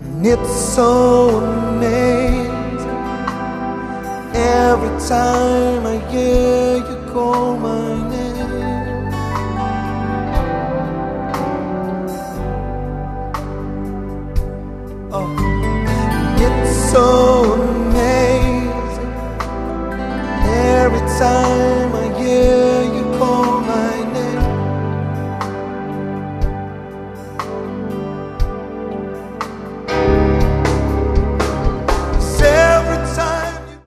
And it's so amazing every time I hear you call my name. Oh, it's so amazing